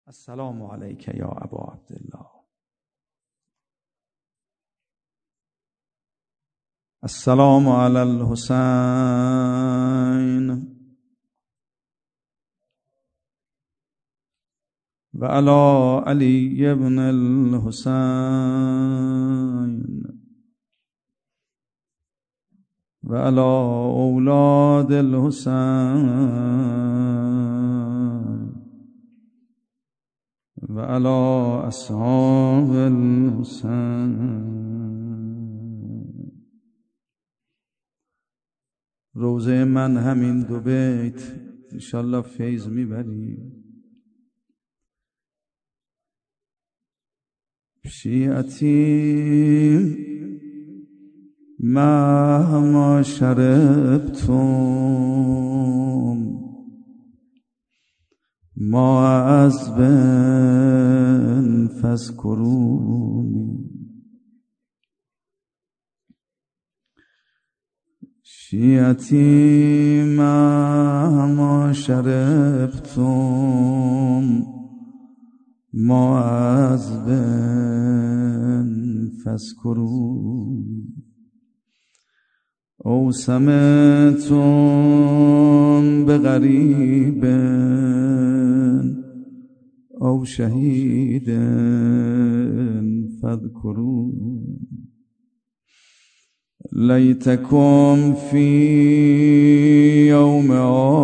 السلام علیک یا ابا عبدالله. السلام علی الحسین و علی علی ابن الحسین و علی اولاد الحسین و علی اصحاب الحسین. روزه من همین دو بیت انشالله فیض میبریم. شیعتی مهما شربتم معذبا فاذکرونی. شیعتی مهما شربتم معذبا فاذکرونی. او سمعتم بغریب او شهید فاذکرون. لیتکم فی یوم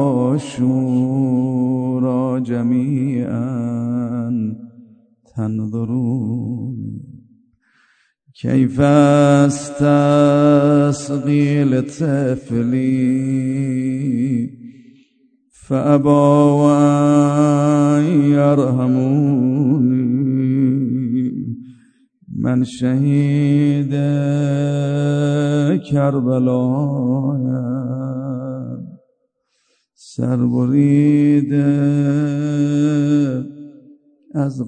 عاشورا جمیعا تنظرون. کیف استسقی لطفلی فابوا ان یرحمونی. من شهید کربلایم سربریده از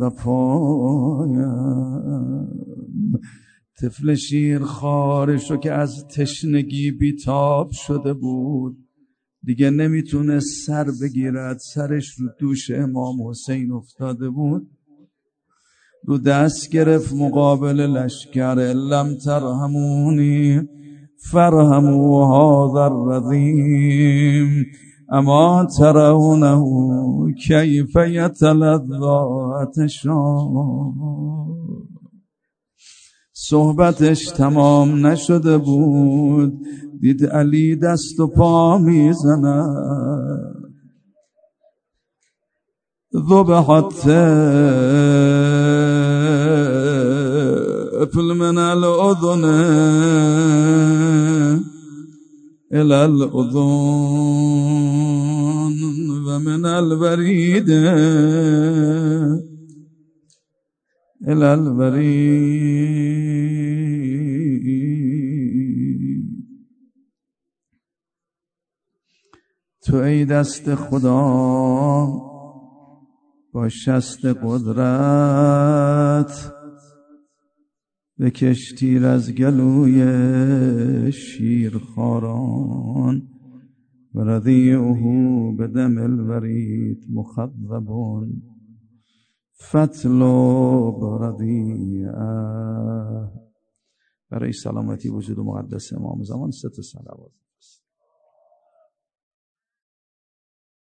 قفایم. طفل شیرخوارش رو که از تشنگی بیتاب شده بود دیگه نمیتونه سر بگیرد، سرش رو دوش امام حسین افتاده بود، رو دست گرفت مقابل لشکر. لم ترحمونی فرحموا هذا الرضیم اما ترونه کیف یتلذی عطشان. صحبتش تمام نشده بود دید علی دست و پا میزند. ذبحت طفل من الاذن الى الاذن و من الورید الى الورید. تو ای دست خدا با شست قدرت بکش تیر از گلوی شیرخواران و رضیعه بدم الورید مخضبون فاطلب رضیعه. برای سلامتی وجود مقدس امام زمان 3 صلوات.